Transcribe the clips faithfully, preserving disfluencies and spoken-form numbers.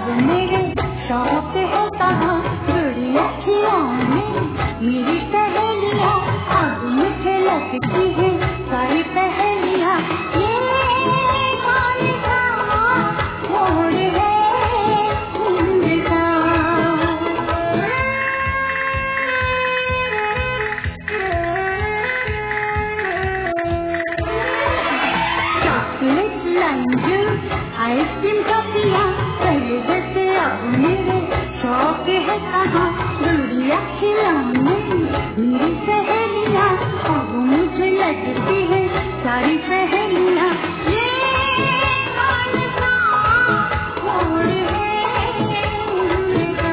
मेरे शौक है कहाँ जुड़ी अखियों में मेरी सहेलियाँ अब मुझे लगती है सारी पहेलियाँ ये कौन सा मोड़ है जिंदगा चॉकलेट लंजू आइसक्रीम टॉफियाँ पहले से अब मेरे शौक है कहाँ गुड़िया खिलौने मेरी सहेलियाँ अब मुझे लगती है सारी सहेलियाँ ये कौन सा मोड़ है जिंदगा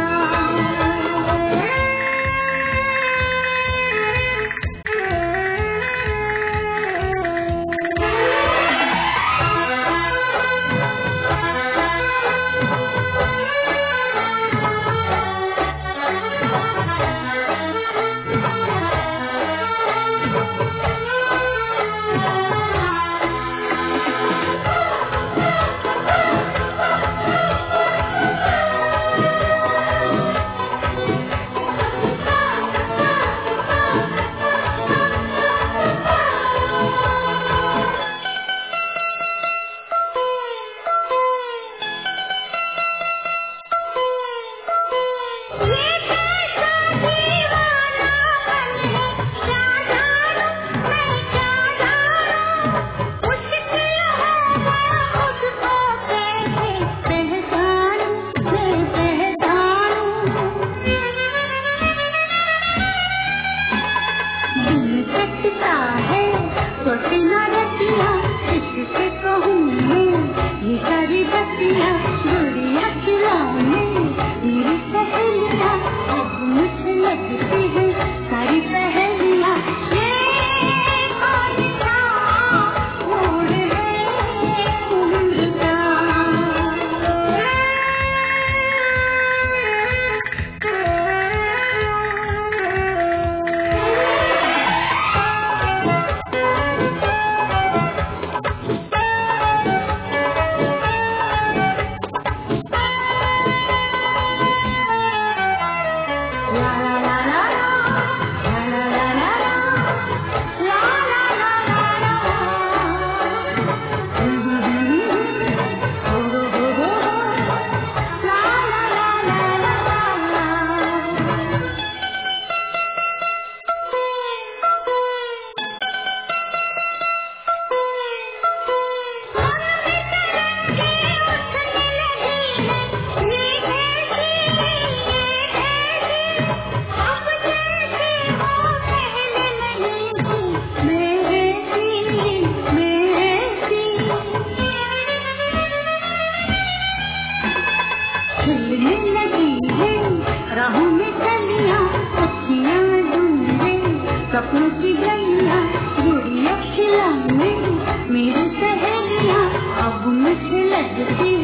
सपनों की गलियाँ गुड़िया खिलौने मेरी सहेलियाँ अब मुझे लगती